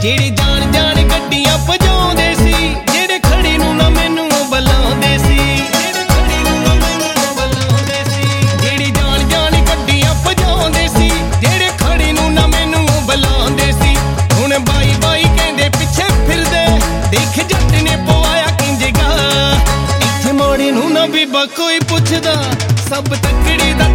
ਜਿਹੜੇ ਜਾਣ ਜਾਣ ਗੱਡੀਆਂ ਭਜਾਉਂਦੇ ਸੀ, ਜਿਹੜੇ ਖੜੀ ਨੂੰ ਨਾ ਮੈਨੂੰ ਬੁਲਾਉਂਦੇ ਸੀ, ਜਿਹੜੇ ਖੜੀ ਨੂੰ ਨਾ ਮੈਨੂੰ ਬੁਲਾਉਂਦੇ ਸੀ, ਜਿਹੜੀ ਜਾਣ ਜਾਣ ਗੱਡੀਆਂ ਭਜਾਉਂਦੇ ਸੀ, ਜਿਹੜੇ ਖੜੀ ਨੂੰ ਨਾ ਮੈਨੂੰ ਬੁਲਾਉਂਦੇ ਸੀ। ਹੁਣ ਬਾਈ ਬਾਈ ਕਹਿੰਦੇ ਪਿੱਛੇ ਫਿਰਦੇ, ਦੇਖ ਜੱਟ ਨੇ ਪਵਾਇਆ ਕਿੰਜਗਾ, ਇੱਥੇ ਮੋੜੇ ਨੂੰ ਨਾ ਬੀਬਾ ਕੋਈ ਪੁੱਛਦਾ, ਸਭ ਤੱਕੜੀ ਦਾ